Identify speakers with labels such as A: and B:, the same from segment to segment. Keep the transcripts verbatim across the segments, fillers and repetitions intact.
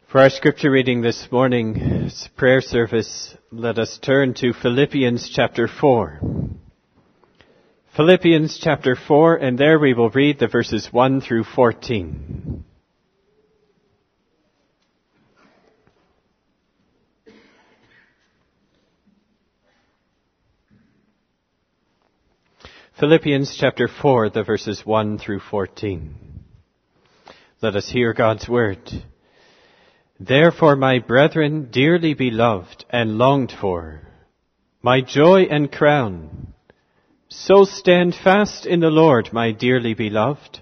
A: For our scripture reading this morning's prayer service, let us turn to Philippians chapter four. Philippians chapter four, and there we will read the verses one through fourteen. Philippians chapter four, the verses one through fourteen. Let us hear God's word. Therefore, my brethren, dearly beloved and longed for, my joy and crown, so stand fast in the Lord, my dearly beloved.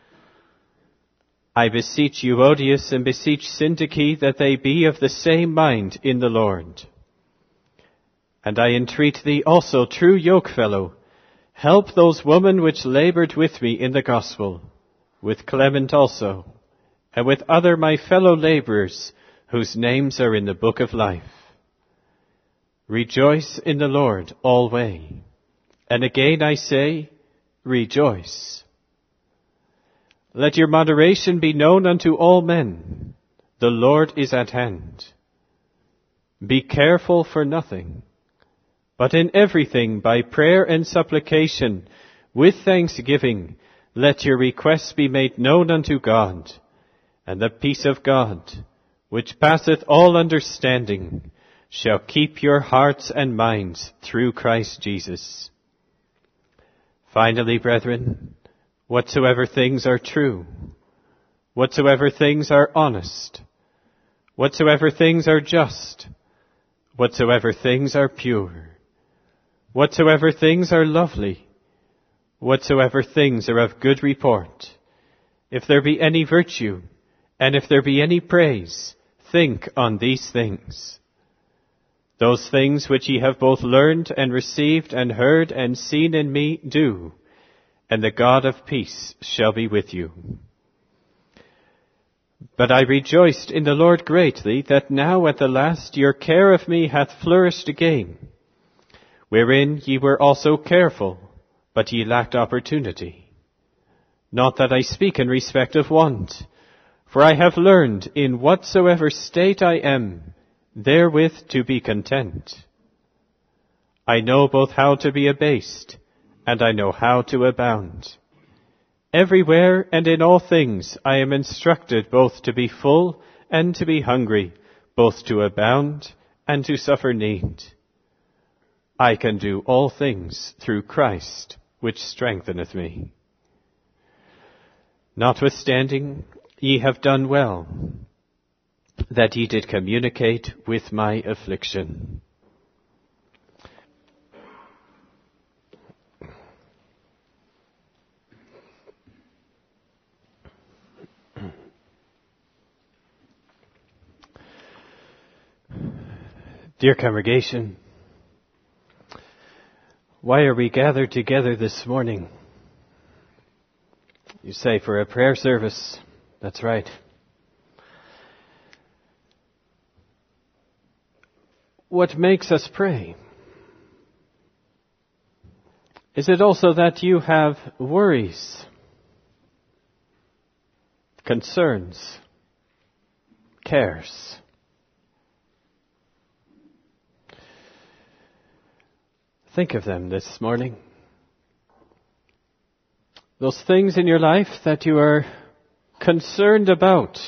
A: I beseech Euodias and beseech Syntyche that they be of the same mind in the Lord. And I entreat thee also, true yokefellow, help those women which laboured with me in the gospel, with Clement also, and with other my fellow labourers, whose names are in the book of life. Rejoice in the Lord always. And again I say, rejoice. Let your moderation be known unto all men. The Lord is at hand. Be careful for nothing, but in everything by prayer and supplication, with thanksgiving, let your requests be made known unto God. And the peace of God, which passeth all understanding, shall keep your hearts and minds through Christ Jesus. Finally, brethren, whatsoever things are true, whatsoever things are honest, whatsoever things are just, whatsoever things are pure, whatsoever things are lovely, whatsoever things are of good report, if there be any virtue, and if there be any praise, think on these things. Those things which ye have both learned and received and heard and seen in me, do, and the God of peace shall be with you. But I rejoiced in the Lord greatly, that now at the last your care of me hath flourished again, wherein ye were also careful, but ye lacked opportunity. Not that I speak in respect of want, for I have learned in whatsoever state I am, therewith to be content. I know both how to be abased, and I know how to abound. Everywhere and in all things I am instructed both to be full and to be hungry, both to abound and to suffer need. I can do all things through Christ, which strengtheneth me. Notwithstanding, ye have done well, that ye did communicate with my affliction. Dear congregation, why are we gathered together this morning? You say, for a prayer service. That's right. What makes us pray? Is it also that you have worries, concerns, cares? Think of them this morning. Those things in your life that you are concerned about,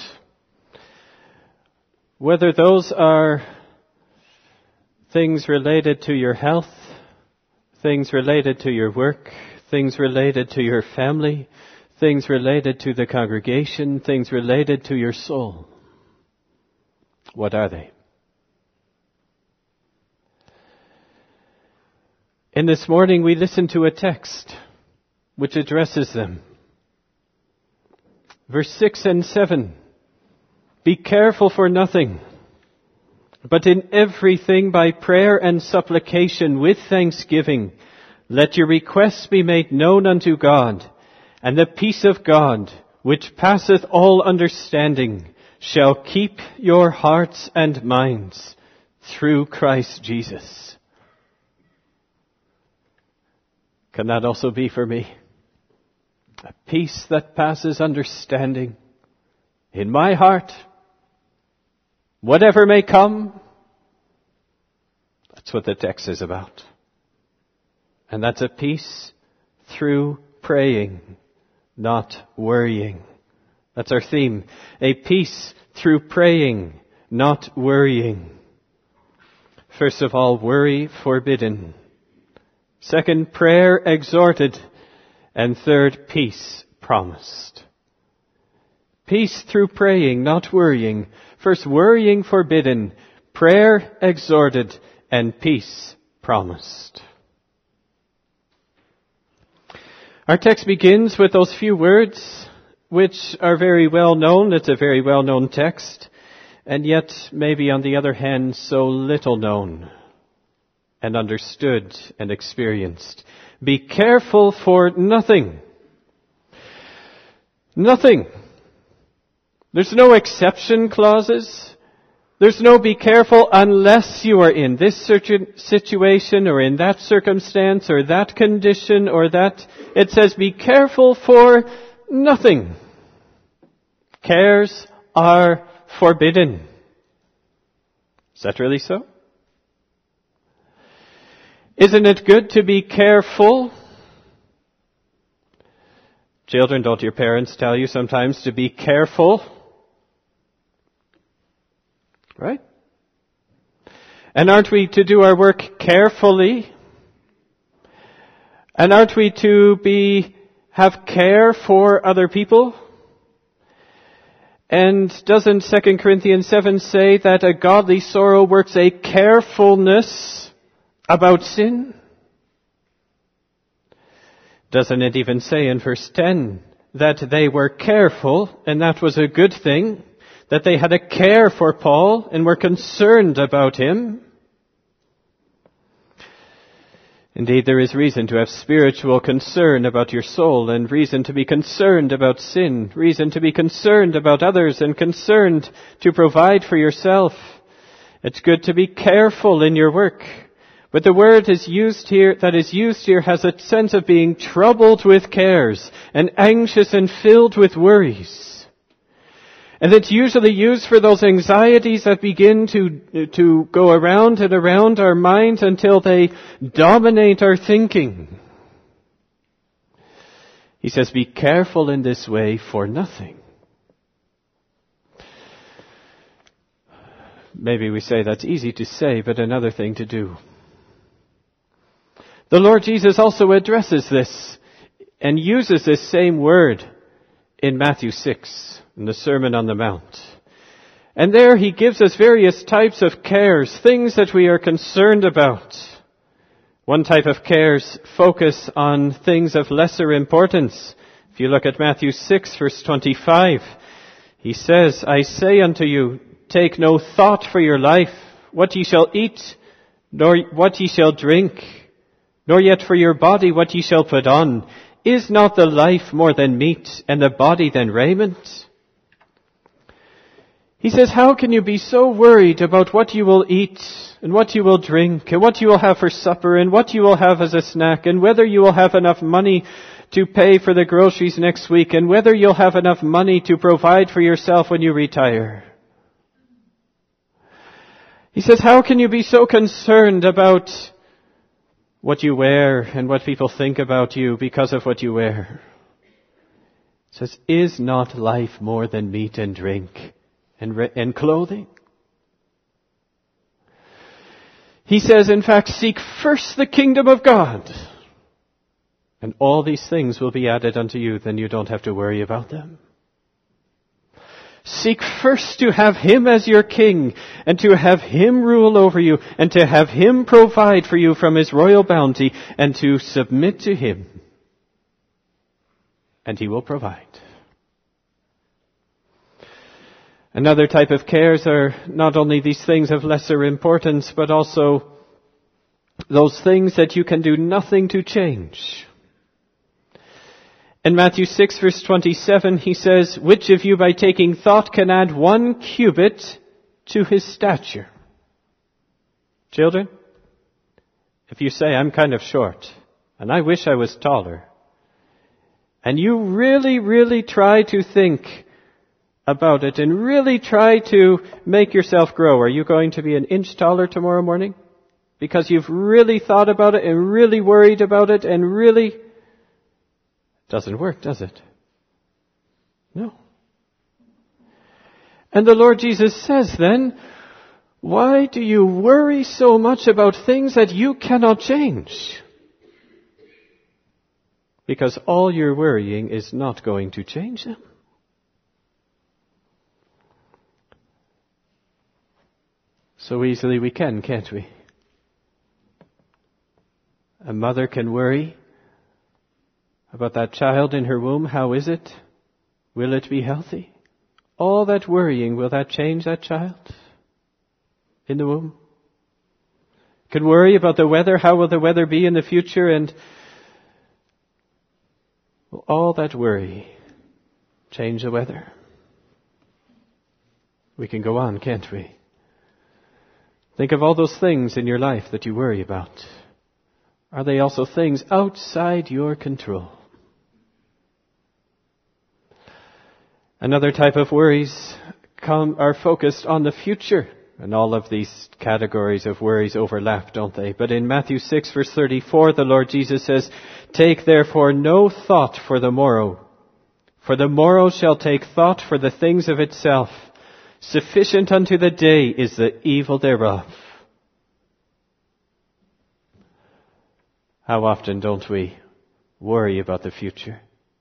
A: whether those are things related to your health, things related to your work, things related to your family, things related to the congregation, things related to your soul. What are they? In this morning we listen to a text which addresses them. Verse six and seven, be careful for nothing, but in everything by prayer and supplication with thanksgiving, let your requests be made known unto God, and the peace of God, which passeth all understanding, shall keep your hearts and minds through Christ Jesus. Can that also be for me? A peace that passes understanding in my heart whatever may come. That's what the text is about. And that's a peace through praying, not worrying. That's our theme. A peace through praying, not worrying. First of all, worry forbidden. Second, prayer exhorted. And third, peace promised. Peace through praying, not worrying. First, worrying forbidden. Prayer exhorted. And peace promised. Our text begins with those few words which are very well known. It's a very well known text, and yet maybe on the other hand so little known and understood and experienced. Be careful for nothing. Nothing. There's no exception clauses. There's no be careful unless you are in this situation or in that circumstance or that condition or that. It says be careful for nothing. Cares are forbidden. Is that really so? Isn't it good to be careful? Children, don't your parents tell you sometimes to be careful? Right? And aren't we to do our work carefully? And aren't we to be, have care for other people? And doesn't Second Corinthians seven say that a godly sorrow works a carefulness about sin? Doesn't it even say in verse ten that they were careful, and that was a good thing? That they had a care for Paul and were concerned about him. Indeed, there is reason to have spiritual concern about your soul and reason to be concerned about sin, reason to be concerned about others and concerned to provide for yourself. It's good to be careful in your work. But the word is used here, that is used here has a sense of being troubled with cares and anxious and filled with worries. And it's usually used for those anxieties that begin to, to go around and around our minds until they dominate our thinking. He says, be careful in this way for nothing. Maybe we say that's easy to say, but another thing to do. The Lord Jesus also addresses this and uses this same word in Matthew six. In the Sermon on the Mount. And there he gives us various types of cares, things that we are concerned about. One type of cares focus on things of lesser importance. If you look at Matthew six, verse twenty-five, he says, I say unto you, take no thought for your life, what ye shall eat, nor what ye shall drink, nor yet for your body what ye shall put on. Is not the life more than meat, and the body than raiment? He says, how can you be so worried about what you will eat and what you will drink and what you will have for supper and what you will have as a snack and whether you will have enough money to pay for the groceries next week and whether you'll have enough money to provide for yourself when you retire? He says, how can you be so concerned about what you wear and what people think about you because of what you wear? He says, is not life more than meat and drink? And, re- and clothing. He says, in fact, seek first the kingdom of God. And all these things will be added unto you. Then you don't have to worry about them. Seek first to have Him as your King. And to have Him rule over you. And to have Him provide for you from His royal bounty. And to submit to Him. And He will provide. Another type of cares are not only these things of lesser importance, but also those things that you can do nothing to change. In Matthew six, verse twenty-seven, he says, which of you by taking thought can add one cubit to his stature? Children, if you say, I'm kind of short, and I wish I was taller, and you really, really try to think about it and really try to make yourself grow. Are you going to be an inch taller tomorrow morning? Because you've really thought about it and really worried about it and really... It doesn't work, does it? No. And the Lord Jesus says then, why do you worry so much about things that you cannot change? Because all your worrying is not going to change them. So easily we can, can't we? A mother can worry about that child in her womb. How is it? Will it be healthy? All that worrying, will that change that child in the womb? Can worry about the weather. How will the weather be in the future? And will all that worry change the weather? We can go on, can't we? Think of all those things in your life that you worry about. Are they also things outside your control? Another type of worries come, are focused on the future. And all of these categories of worries overlap, don't they? But in Matthew six verse thirty-four, the Lord Jesus says, "Take therefore no thought for the morrow, for the morrow shall take thought for the things of itself. Sufficient unto the day is the evil thereof." How often don't we worry about the future?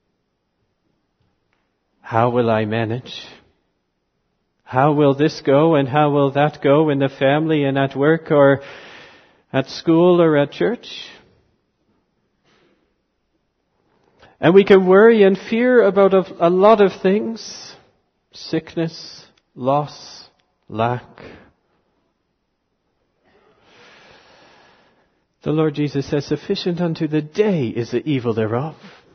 A: How will I manage? How will this go and how will that go in the family and at work or at school or at church? And we can worry and fear about a, a lot of things. Sickness, loss, lack. The Lord Jesus says, "Sufficient unto the day is the evil thereof."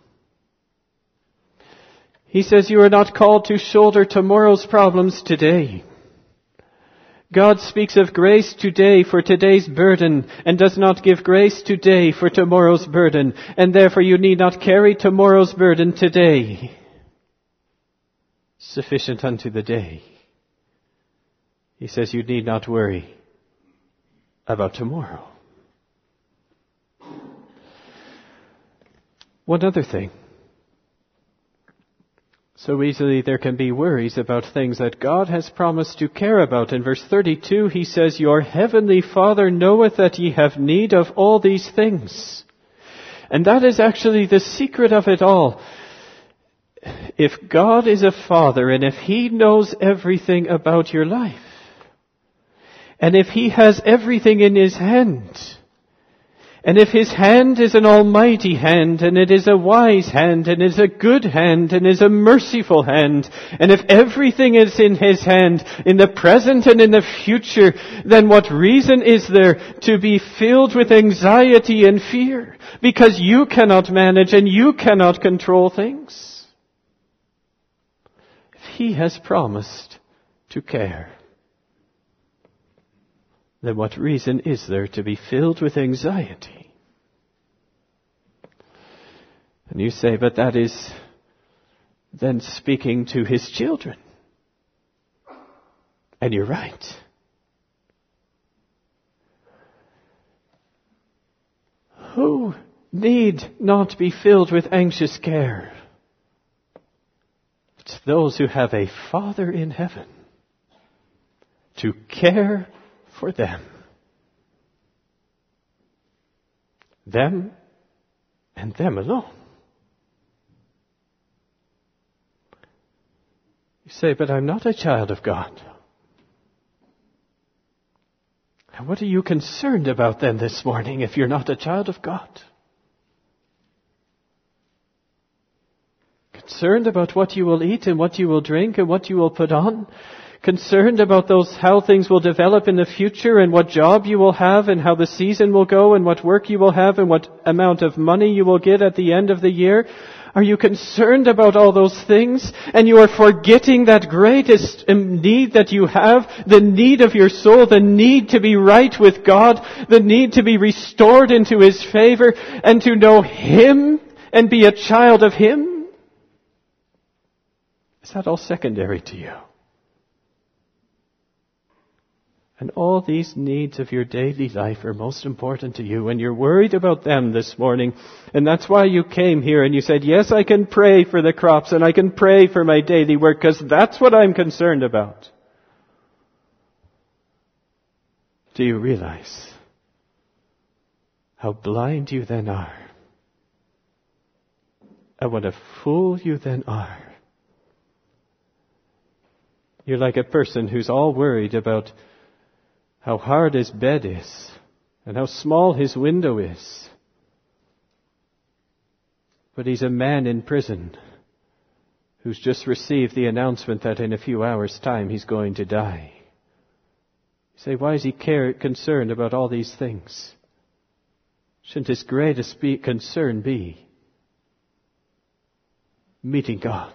A: He says you are not called to shoulder tomorrow's problems today. God speaks of grace today for today's burden and does not give grace today for tomorrow's burden. And therefore you need not carry tomorrow's burden today. Sufficient unto the day. He says you need not worry about tomorrow. One other thing. So easily there can be worries about things that God has promised to care about. In verse thirty-two, he says, "Your heavenly Father knoweth that ye have need of all these things." And that is actually the secret of it all. If God is a Father, and if He knows everything about your life, and if He has everything in His hand, and if His hand is an almighty hand, and it is a wise hand, and is a good hand, and is a merciful hand, and if everything is in His hand, in the present and in the future, then what reason is there to be filled with anxiety and fear? Because you cannot manage and you cannot control things. If He has promised to care, then what reason is there to be filled with anxiety? And you say, but that is then speaking to His children. And you're right. Who need not be filled with anxious care? It's those who have a Father in heaven to care for them. Them and them alone. You say, but I'm not a child of God. And what are you concerned about then this morning if you're not a child of God? Concerned about what you will eat and what you will drink and what you will put on? Concerned about those, how things will develop in the future and what job you will have and how the season will go and what work you will have and what amount of money you will get at the end of the year? Are you concerned about all those things and you are forgetting that greatest need that you have, the need of your soul, the need to be right with God, the need to be restored into His favor and to know Him and be a child of Him? Is that all secondary to you? And all these needs of your daily life are most important to you, and you're worried about them this morning. And that's why you came here and you said, yes, I can pray for the crops and I can pray for my daily work because that's what I'm concerned about. Do you realize how blind you then are? And what a fool you then are. You're like a person who's all worried about how hard his bed is, and how small his window is. But he's a man in prison who's just received the announcement that in a few hours' time he's going to die. You say, why is he care, concerned about all these things? Shouldn't his greatest be, concern be meeting God?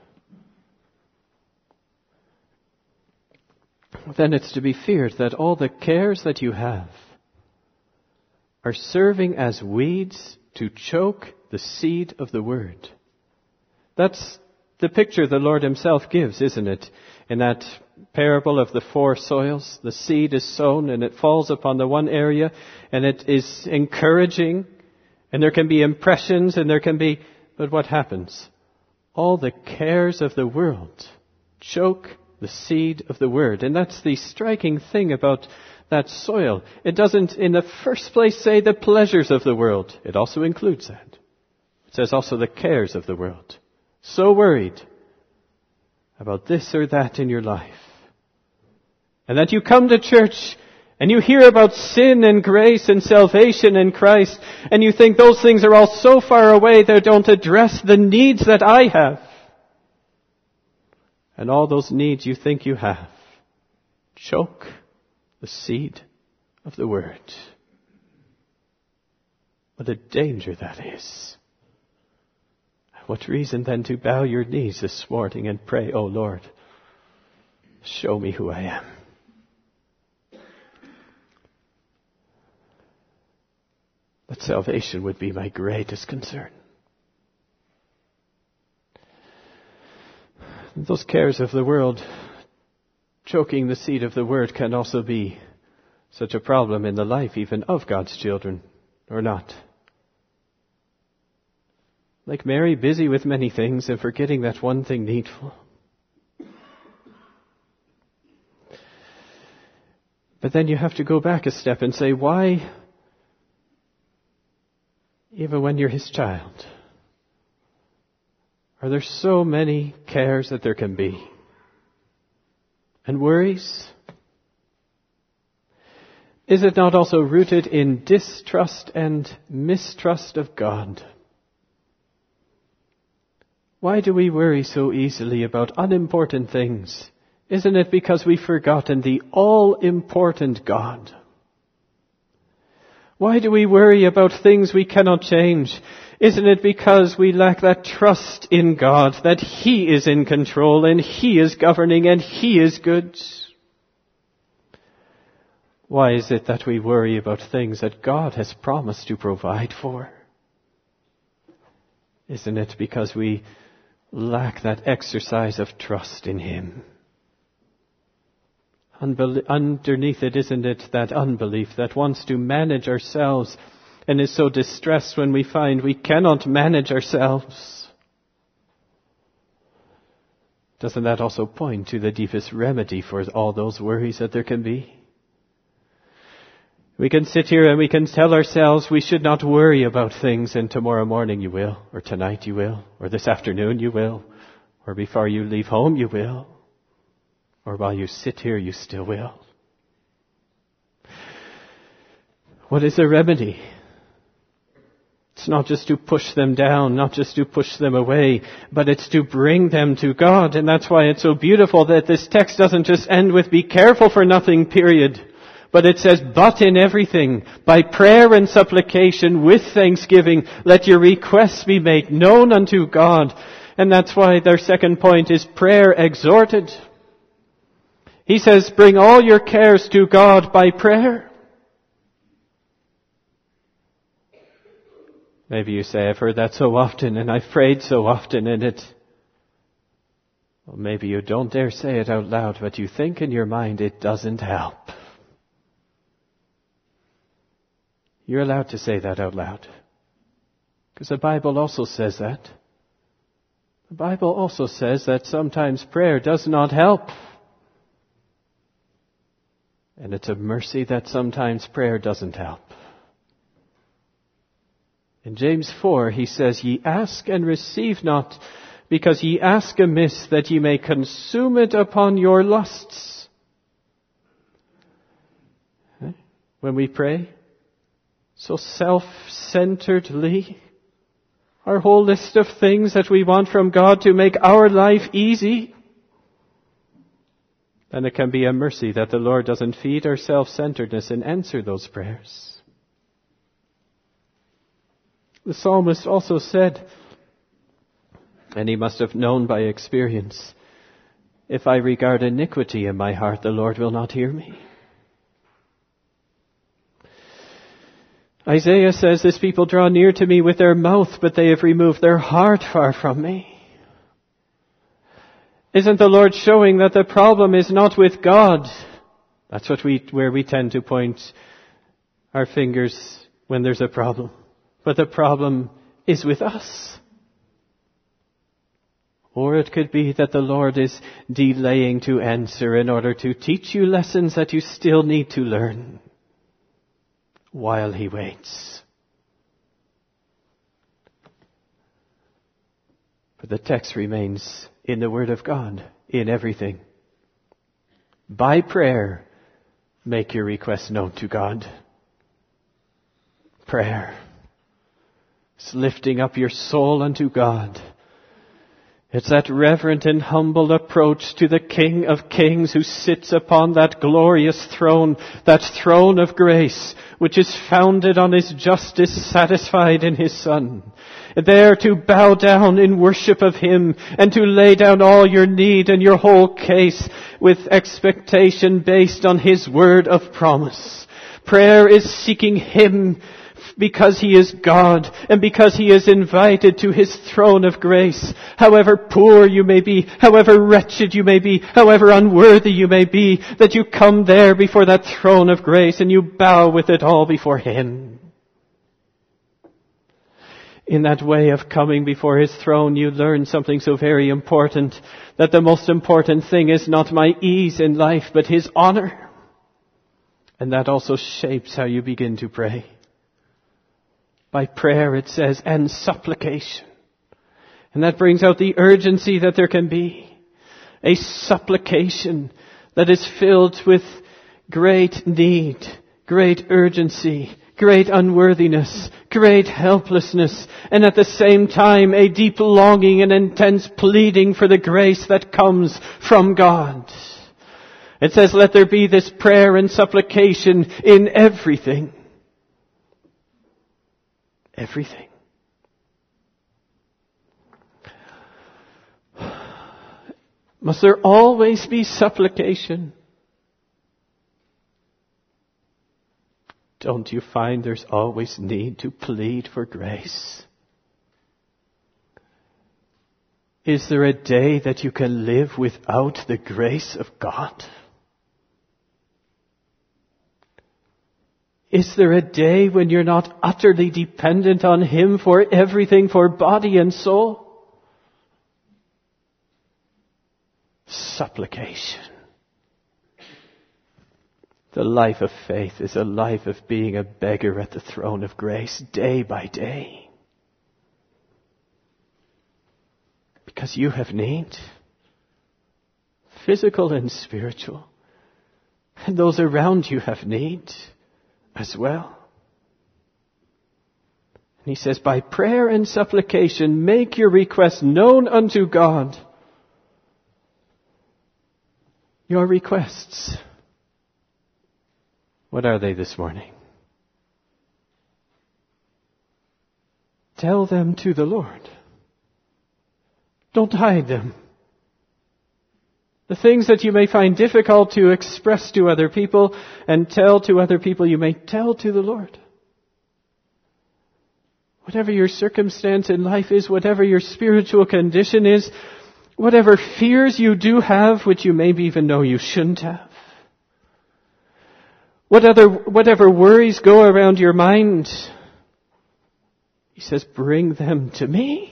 A: Then it's to be feared that all the cares that you have are serving as weeds to choke the seed of the word. That's the picture the Lord himself gives, isn't it? In that parable of the four soils, the seed is sown and it falls upon the one area and it is encouraging and there can be impressions and there can be, but what happens? All the cares of the world choke the seed of the word. And that's the striking thing about that soil. It doesn't in the first place say the pleasures of the world. It also includes that. It says also the cares of the world. So worried about this or that in your life. And that you come to church and you hear about sin and grace and salvation in Christ and you think those things are all so far away they don't address the needs that I have. And all those needs you think you have choke the seed of the word. What a danger that is. What reason then to bow your knees this morning and pray, oh Lord, show me who I am. That salvation would be my greatest concern. Those cares of the world, choking the seed of the word, can also be such a problem in the life even of God's children, or not. Like Mary, busy with many things and forgetting that one thing needful. But then you have to go back a step and say, why, even when you're his child, are there so many cares that there can be? And worries? Is it not also rooted in distrust and mistrust of God? Why do we worry so easily about unimportant things? Isn't it because we've forgotten the all-important God? Why do we worry about things we cannot change? Isn't it because we lack that trust in God, that he is in control and he is governing and he is good? Why is it that we worry about things that God has promised to provide for? Isn't it because we lack that exercise of trust in him? Unbel- underneath it, isn't it that unbelief that wants to manage ourselves and is so distressed when we find we cannot manage ourselves? Doesn't that also point to the deepest remedy for all those worries that there can be? We can sit here and we can tell ourselves we should not worry about things, and tomorrow morning you will, or tonight you will, or this afternoon you will, or before you leave home you will, or while you sit here you still will. What is the remedy? It's not just to push them down, not just to push them away, but it's to bring them to God. And that's why it's so beautiful that this text doesn't just end with be careful for nothing, period. But it says, but in everything, by prayer and supplication with thanksgiving, let your requests be made known unto God. And that's why their second point is prayer exhorted. He says, bring all your cares to God by prayer. Maybe you say, I've heard that so often and I've prayed so often and it, Well, maybe you don't dare say it out loud, but you think in your mind it doesn't help. You're allowed to say that out loud. Because the Bible also says that. The Bible also says that sometimes prayer does not help. And it's a mercy that sometimes prayer doesn't help. In James four, he says, "Ye ask and receive not, because ye ask amiss, that ye may consume it upon your lusts." When we pray so self-centeredly, our whole list of things that we want from God to make our life easy, then it can be a mercy that the Lord doesn't feed our self-centeredness and answer those prayers. The psalmist also said, and he must have known by experience, "If I regard iniquity in my heart, the Lord will not hear me." Isaiah says, "This people draw near to me with their mouth, but they have removed their heart far from me." Isn't the Lord showing that the problem is not with God? That's what we, where we tend to point our fingers when there's a problem. But the problem is with us. Or it could be that the Lord is delaying to answer in order to teach you lessons that you still need to learn while He waits. But the text remains in the Word of God, in everything. By prayer, make your requests known to God. Prayer. It's lifting up your soul unto God. It's that reverent and humble approach to the King of Kings who sits upon that glorious throne, that throne of grace, which is founded on His justice satisfied in His Son. There to bow down in worship of Him and to lay down all your need and your whole case with expectation based on His word of promise. Prayer is seeking Him because He is God and because He is invited to His throne of grace. However poor you may be, however wretched you may be, however unworthy you may be, that you come there before that throne of grace and you bow with it all before Him. In that way of coming before His throne, you learn something so very important, that the most important thing is not my ease in life, but His honor. And that also shapes how you begin to pray. By prayer, it says, and supplication. And that brings out the urgency that there can be. A supplication that is filled with great need, great urgency, great unworthiness, great helplessness, and at the same time a deep longing and intense pleading for the grace that comes from God. It says, let there be this prayer and supplication in everything. Everything. Must there always be supplication? Don't you find there's always need to plead for grace? Is there a day that you can live without the grace of God? Is there a day when you're not utterly dependent on Him for everything, for body and soul? Supplication. The life of faith is a life of being a beggar at the throne of grace day by day. Because you have need, physical and spiritual, and those around you have need as well. And He says, by prayer and supplication, make your requests known unto God. Your requests. What are they this morning? Tell them to the Lord. Don't hide them. The things that you may find difficult to express to other people and tell to other people, you may tell to the Lord. Whatever your circumstance in life is, whatever your spiritual condition is, Whatever fears you do have, which you maybe even know you shouldn't have. What other, whatever worries go around your mind. He says, bring them to me.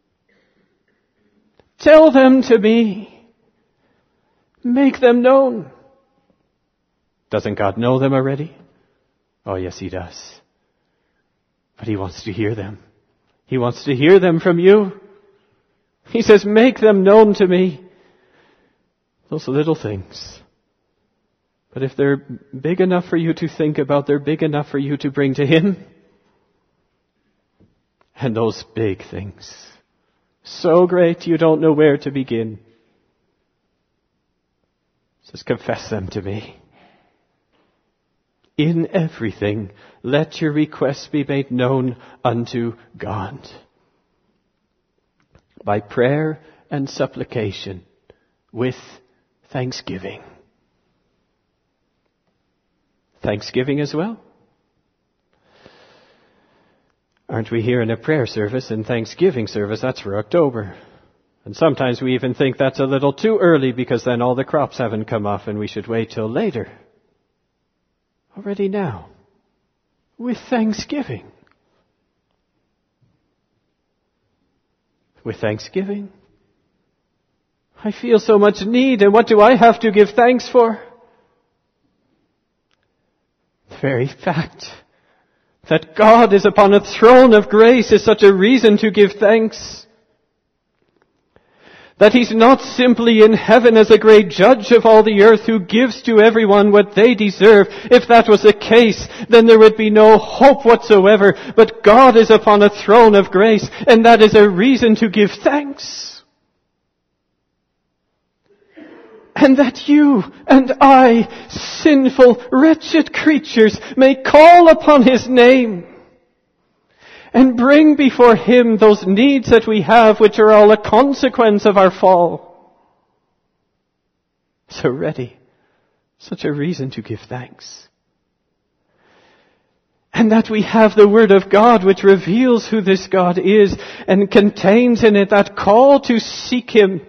A: Tell them to me. Make them known. Doesn't God know them already? Oh, yes, He does. But He wants to hear them. He wants to hear them from you. He says, make them known to me. Those little things. But if they're big enough for you to think about, they're big enough for you to bring to Him. And those big things, so great you don't know where to begin. He says, confess them to me. In everything, let your requests be made known unto God. By prayer and supplication, with thanksgiving. Thanksgiving as well. Aren't we here in a prayer service and Thanksgiving service? That's for October. And sometimes we even think that's a little too early because then all the crops haven't come off and we should wait till later. Already now. With thanksgiving. With thanksgiving. I feel so much need, and what do I have to give thanks for? The very fact that God is upon a throne of grace is such a reason to give thanks. That He's not simply in heaven as a great judge of all the earth who gives to everyone what they deserve. If that was the case, then there would be no hope whatsoever. But God is upon a throne of grace, and that is a reason to give thanks. And that you and I, sinful, wretched creatures, may call upon His name and bring before Him those needs that we have, which are all a consequence of our fall. So ready, such a reason to give thanks. And that we have the Word of God, which reveals who this God is and contains in it that call to seek Him.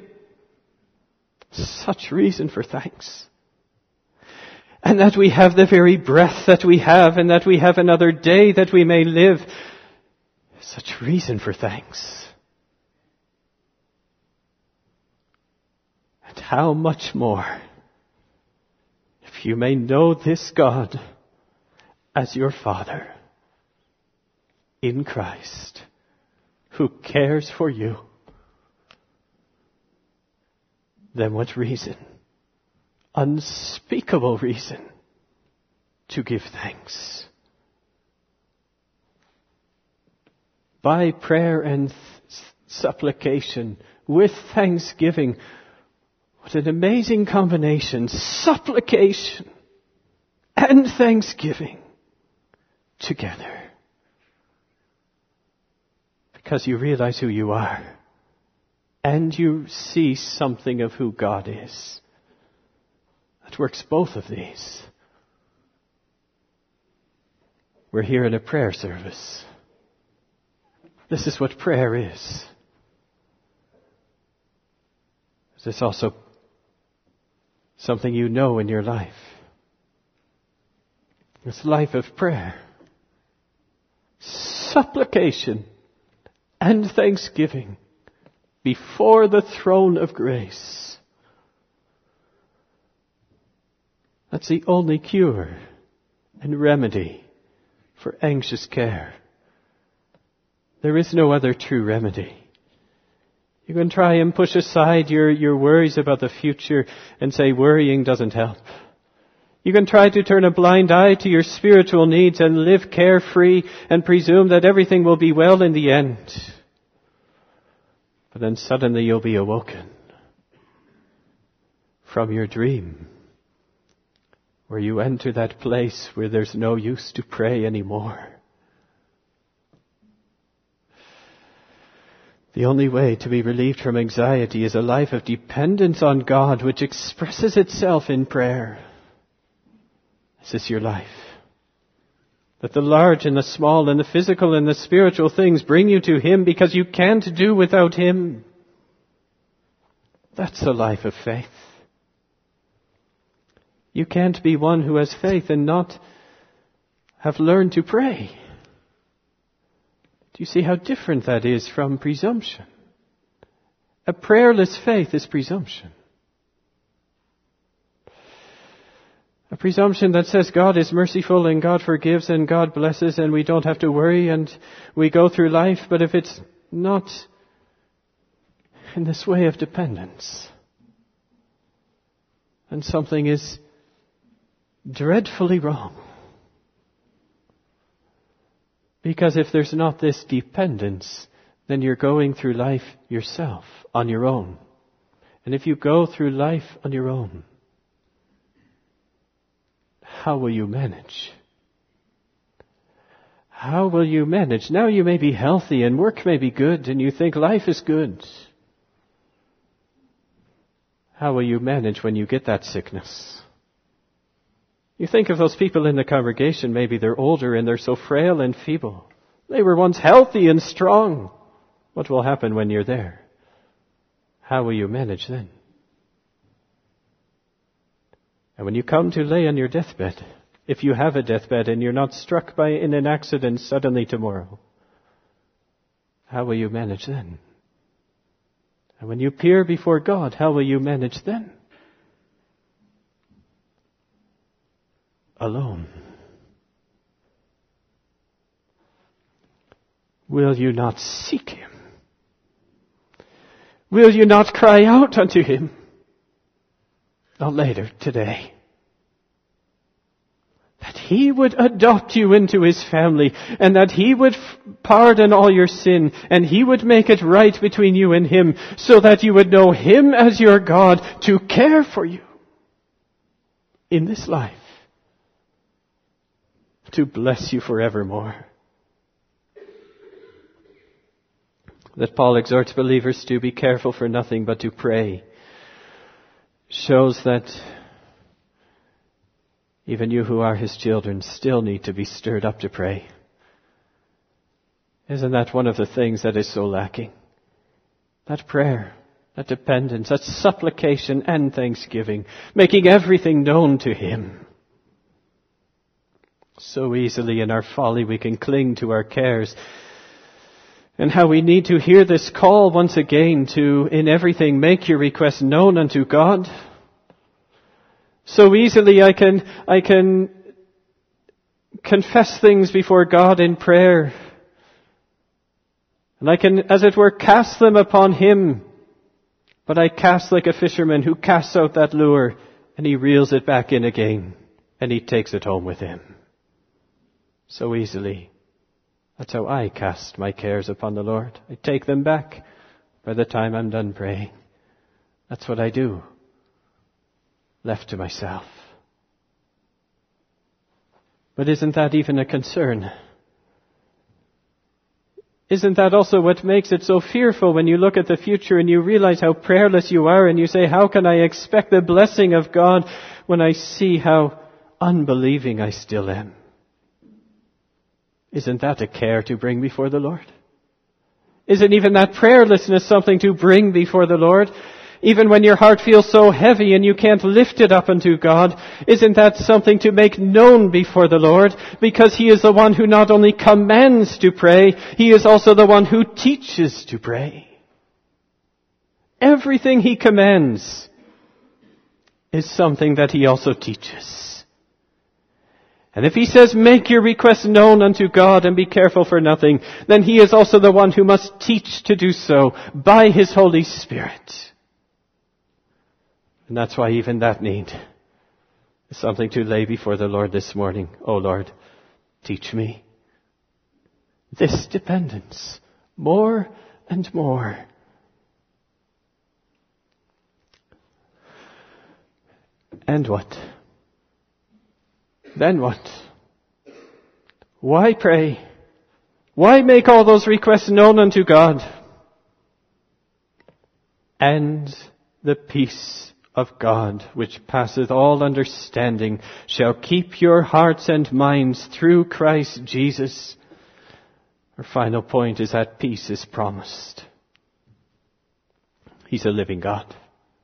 A: Such reason for thanks. And that we have the very breath that we have, and that we have another day that we may live. Such reason for thanks. And how much more if you may know this God as your Father in Christ, who cares for you. Then what reason, unspeakable reason, to give thanks. By prayer and th- supplication, with thanksgiving. What an amazing combination. Supplication and thanksgiving together. Because you realize who you are. And you see something of who God is. That works both of these. We're here in a prayer service. This is what prayer is. Is this also something you know in your life? This life of prayer. Supplication and thanksgiving before the throne of grace. That's the only cure and remedy for anxious care. There is no other true remedy. You can try and push aside your, your worries about the future and say worrying doesn't help. You can try to turn a blind eye to your spiritual needs and live carefree and presume that everything will be well in the end. But then suddenly you'll be awoken from your dream, where you enter that place where there's no use to pray anymore. The only way to be relieved from anxiety is a life of dependence on God, which expresses itself in prayer. Is this your life? That the large and the small and the physical and the spiritual things bring you to Him because you can't do without Him. That's a life of faith. You can't be one who has faith and not have learned to pray. Do you see how different that is from presumption? A prayerless faith is presumption. A presumption that says God is merciful and God forgives and God blesses and we don't have to worry and we go through life. But if it's not in this way of dependence, then something is dreadfully wrong. Because if there's not this dependence, then you're going through life yourself, on your own. And if you go through life on your own, how will you manage? How will you manage? Now you may be healthy and work may be good and you think life is good. How will you manage when you get that sickness? You think of those people in the congregation, maybe they're older and they're so frail and feeble. They were once healthy and strong. What will happen when you're there? How will you manage then? And when you come to lay on your deathbed, if you have a deathbed and you're not struck by in an accident suddenly tomorrow, how will you manage then? And when you appear before God, how will you manage then? Alone. Will you not seek Him? Will you not cry out unto Him? Not later, today. That He would adopt you into His family and that He would f- pardon all your sin and He would make it right between you and Him so that you would know Him as your God to care for you in this life, to bless you forevermore. That Paul exhorts believers to be careful for nothing but to pray shows that even you who are His children still need to be stirred up to pray. Isn't that one of the things that is so lacking? That prayer, that dependence, that supplication and thanksgiving, making everything known to Him. So easily in our folly we can cling to our cares. And how we need to hear this call once again to, in everything, make your request known unto God. So easily I can, I can confess things before God in prayer. And I can, as it were, cast them upon Him. But I cast like a fisherman who casts out that lure and he reels it back in again and he takes it home with him. So easily. That's how I cast my cares upon the Lord. I take them back by the time I'm done praying. That's what I do. Left to myself. But isn't that even a concern? Isn't that also what makes it so fearful when you look at the future and you realize how prayerless you are and you say, how can I expect the blessing of God when I see how unbelieving I still am? Isn't that a care to bring before the Lord? Isn't even that prayerlessness something to bring before the Lord? Even when your heart feels so heavy and you can't lift it up unto God, isn't that something to make known before the Lord? Because He is the one who not only commands to pray, He is also the one who teaches to pray. Everything He commands is something that He also teaches. And if He says, make your request known unto God and be careful for nothing, then He is also the one who must teach to do so by His Holy Spirit. And that's why even that need is something to lay before the Lord this morning. Oh Lord, teach me this dependence more and more. And what? Then what? Why pray? Why make all those requests known unto God? And the peace of God, which passeth all understanding, shall keep your hearts and minds through Christ Jesus. Our final point is that peace is promised. He's a living God.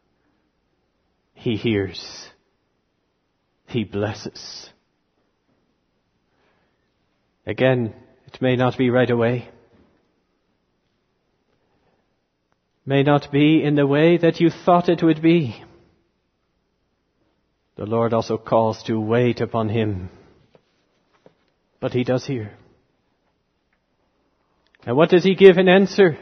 A: He hears. He blesses. Again, it may not be right away. May not be in the way that you thought it would be. The Lord also calls to wait upon Him. But He does hear. And what does He give in answer?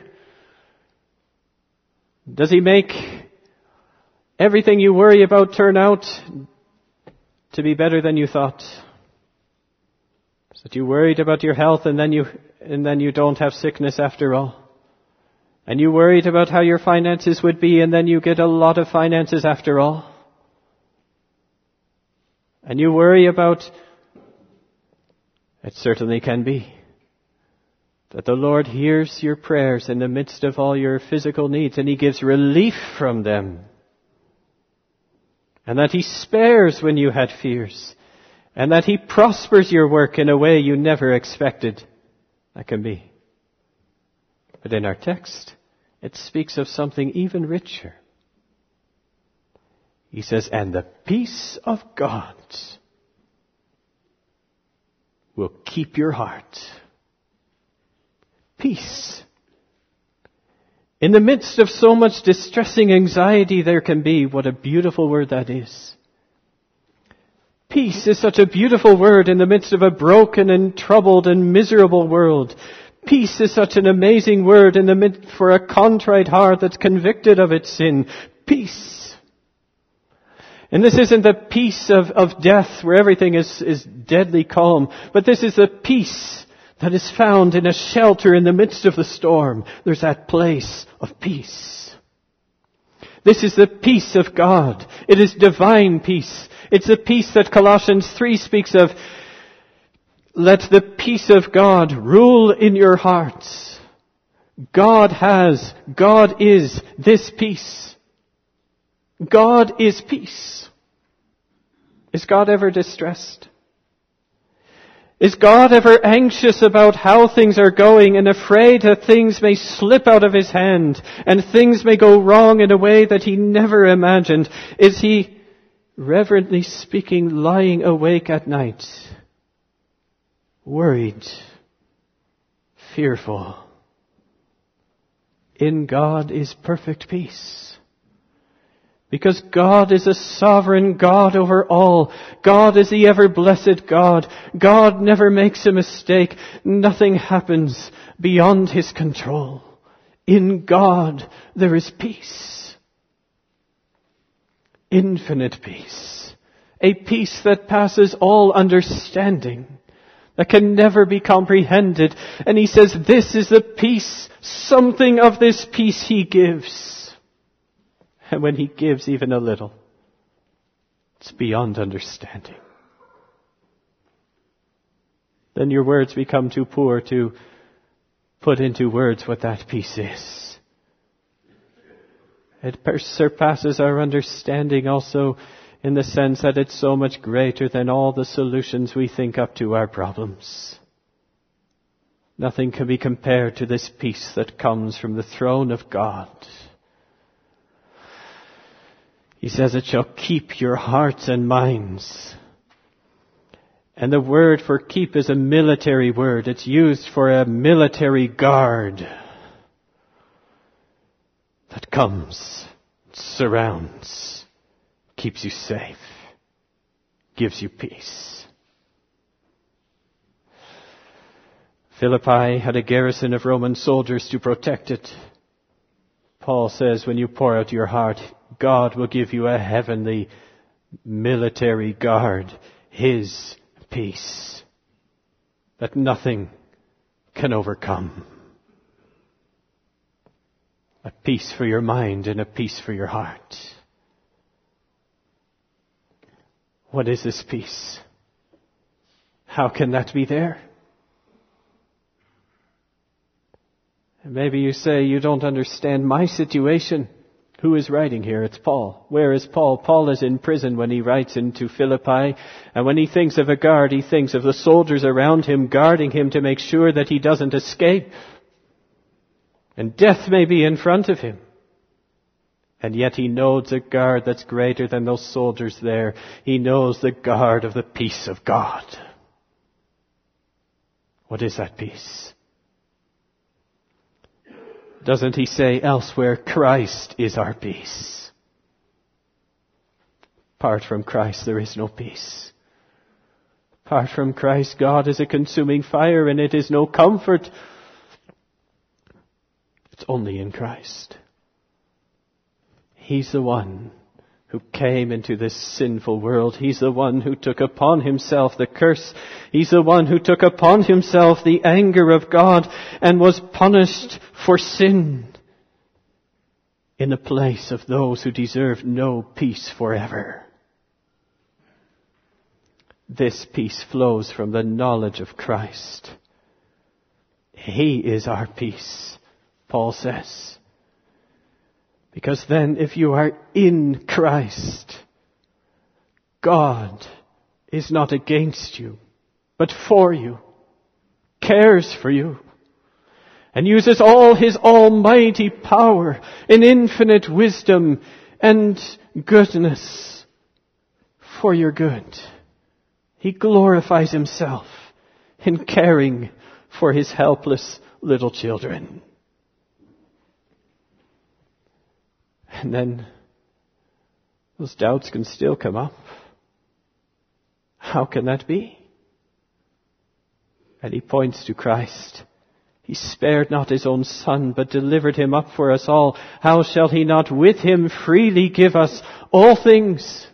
A: Does He make everything you worry about turn out to be better than you thought? So that you worried about your health and then you and then you don't have sickness after all. And you worried about how your finances would be and then you get a lot of finances after all. And you worry about, it certainly can be, that the Lord hears your prayers in the midst of all your physical needs and He gives relief from them. And that He spares when you had fears. And that He prospers your work in a way you never expected. That can be. But in our text, it speaks of something even richer. He says, and the peace of God will keep your heart. Peace. In the midst of so much distressing anxiety there can be, what a beautiful word that is. Peace is such a beautiful word in the midst of a broken and troubled and miserable world. Peace is such an amazing word in the mid- for a contrite heart that's convicted of its sin. Peace. And this isn't the peace of, of death where everything is, is deadly calm, but this is the peace that is found in a shelter in the midst of the storm. There's that place of peace. This is the peace of God. It is divine peace. It's the peace that Colossians three speaks of. Let the peace of God rule in your hearts. God has, God is this peace. God is peace. Is God ever distressed? Is God ever anxious about how things are going and afraid that things may slip out of His hand and things may go wrong in a way that He never imagined? Is He, reverently speaking, lying awake at night, worried, fearful? In God is perfect peace. Because God is a sovereign God over all. God is the ever-blessed God. God never makes a mistake. Nothing happens beyond His control. In God there is peace. Infinite peace. A peace that passes all understanding. That can never be comprehended. And He says, this is the peace. Something of this peace He gives. And when He gives even a little, it's beyond understanding. Then your words become too poor to put into words what that peace is. It surpasses our understanding also in the sense that it's so much greater than all the solutions we think up to our problems. Nothing can be compared to this peace that comes from the throne of God. He says it shall keep your hearts and minds. And the word for keep is a military word. It's used for a military guard that comes, surrounds, keeps you safe, gives you peace. Philippi had a garrison of Roman soldiers to protect it. Paul says when you pour out your heart, God will give you a heavenly military guard, His peace, that nothing can overcome. A peace for your mind and a peace for your heart. What is this peace? How can that be there? Maybe you say, you don't understand my situation. Who is writing here? It's Paul. Where is Paul? Paul is in prison when he writes into Philippi. And when he thinks of a guard, he thinks of the soldiers around him guarding him to make sure that he doesn't escape. And death may be in front of him. And yet he knows a guard that's greater than those soldiers there. He knows the guard of the peace of God. What is that peace? Doesn't he say elsewhere, Christ is our peace? Apart from Christ, there is no peace. Apart from Christ, God is a consuming fire, and it is no comfort. It's only in Christ. He's the one who came into this sinful world. He's the one who took upon himself the curse. He's the one who took upon himself the anger of God and was punished for sin in the place of those who deserve no peace forever. This peace flows from the knowledge of Christ. He is our peace, Paul says. Because then if you are in Christ, God is not against you, but for you, cares for you, and uses all his almighty power and infinite wisdom and goodness for your good. He glorifies himself in caring for his helpless little children. And then those doubts can still come up. How can that be? And he points to Christ. He spared not his own Son, but delivered him up for us all. How shall he not with him freely give us all things?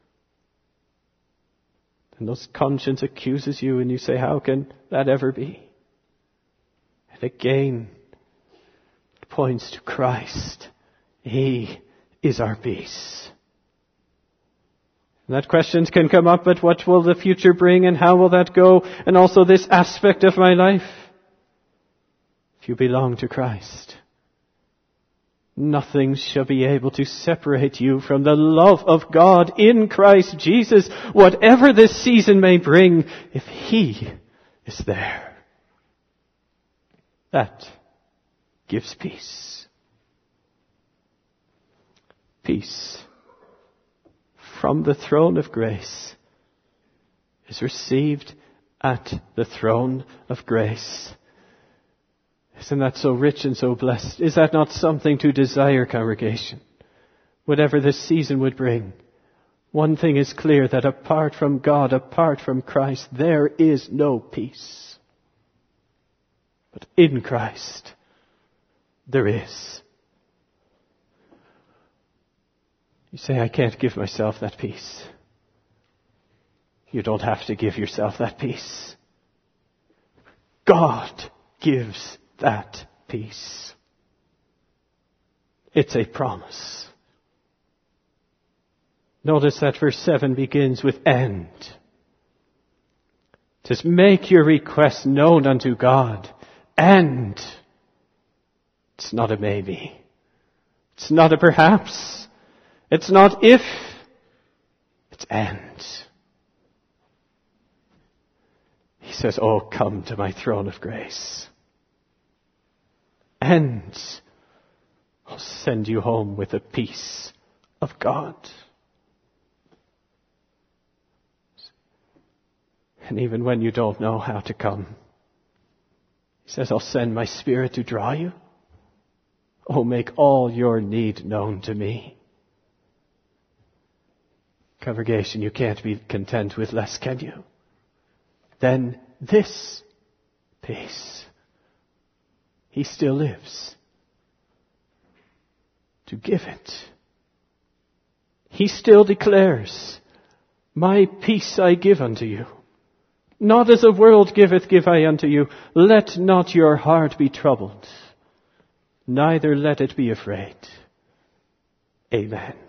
A: And those conscience accuses you, and you say, how can that ever be? And again, it points to Christ. He is our peace. And that questions can come up, but what will the future bring and how will that go? And also this aspect of my life. If you belong to Christ, nothing shall be able to separate you from the love of God in Christ Jesus, whatever this season may bring, if He is there. That gives peace. Peace from the throne of grace is received at the throne of grace. Isn't that so rich and so blessed? Is that not something to desire, congregation? Whatever this season would bring, one thing is clear, that apart from God, apart from Christ, there is no peace. But in Christ, there is. You say, I can't give myself that peace. You don't have to give yourself that peace. God gives that peace. It's a promise. Notice that verse seven begins with and. It says, make your request known unto God. And. It's not a maybe. It's not a perhaps. It's not if, it's and. He says, oh, come to my throne of grace. And I'll send you home with the peace of God. And even when you don't know how to come, He says, I'll send my Spirit to draw you. Oh, make all your need known to me. Congregation, you can't be content with less, can you? Then this peace, He still lives to give it. He still declares, my peace I give unto you. Not as the world giveth, give I unto you. Let not your heart be troubled, neither let it be afraid. Amen.